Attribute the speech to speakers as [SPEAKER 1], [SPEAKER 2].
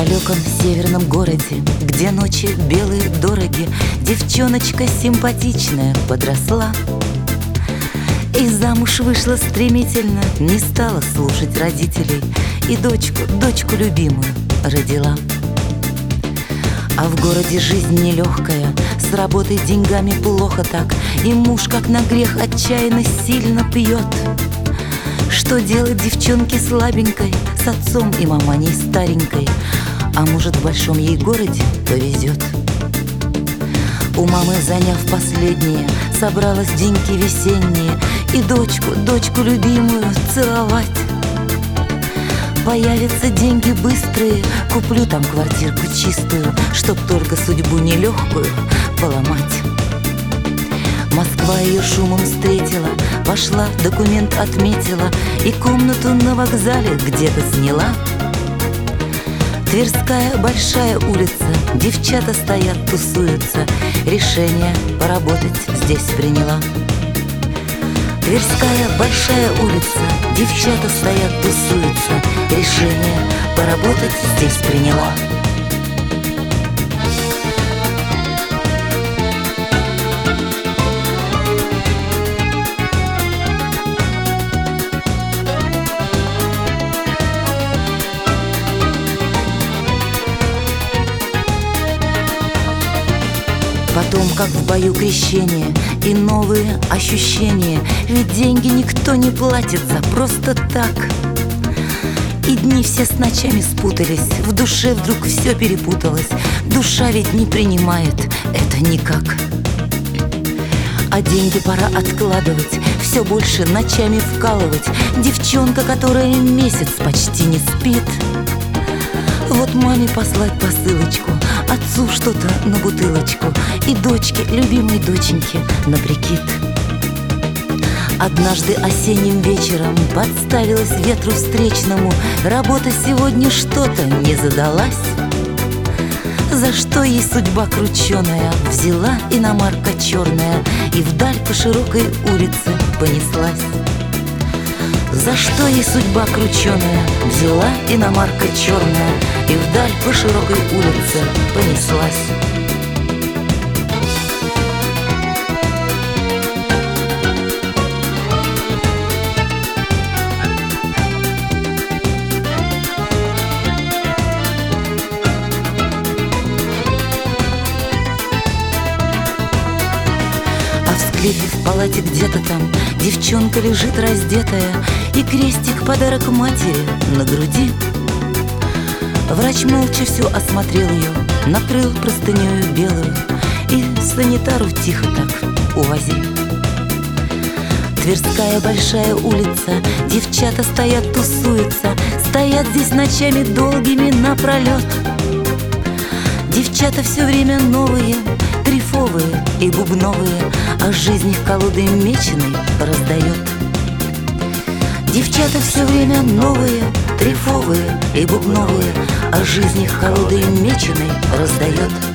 [SPEAKER 1] далеком северном городе, где ночи белые дороги, девчоночка симпатичная подросла и замуж вышла стремительно, не стала слушать родителей и дочку любимую родила. А в городе жизнь нелегкая, с работой деньгами плохо так, и муж, как на грех, отчаянно сильно пьет. Что делать девчонке слабенькой, с отцом и маманей старенькой? А может, в большом ей городе повезет? У мамы, заняв последнее, собралась деньги весенние, и дочку любимую целовать. Появятся деньги быстрые, куплю там квартирку чистую, чтоб только судьбу нелегкую поломать. Москва ее шумом встретила, пошла, документ отметила и комнату на вокзале где-то сняла. Тверская большая улица, девчата стоят, тусуются, решение поработать здесь приняла. Тверская большая улица, девчата стоят, тусуются, решение поработать здесь приняла. Потом, как в бою крещение и новые ощущения, ведь деньги никто не платит за просто так. И дни все с ночами спутались, в душе вдруг все перепуталось. Душа ведь не принимает это никак. А деньги пора откладывать, все больше ночами вкалывать. Девчонка, которая месяц почти не спит. Вот маме послать посылочку, отцу что-то на бутылочку и дочке, любимой доченьке, на прикид. Однажды осенним вечером подставилась ветру встречному, работа сегодня что-то не задалась. За что ей судьба крученая взяла иномарка черная и вдаль по широкой улице понеслась. За что ей судьба крученая взяла иномарка черная и вдаль по широкой улице понеслась. В палате где-то там девчонка лежит раздетая, и крестик подарок матери на груди. Врач молча все осмотрел ее, накрыл простынею белую и санитару тихо так увози. Тверская большая улица, девчата стоят, тусуются, стоят здесь ночами долгими напролет. Девчата все время новые, дрейфовые и бубновые, а жизнь их колодой меченой раздает. Девчата все время новые, дрейфовые и бубновые, а жизнь их колодой меченой раздает.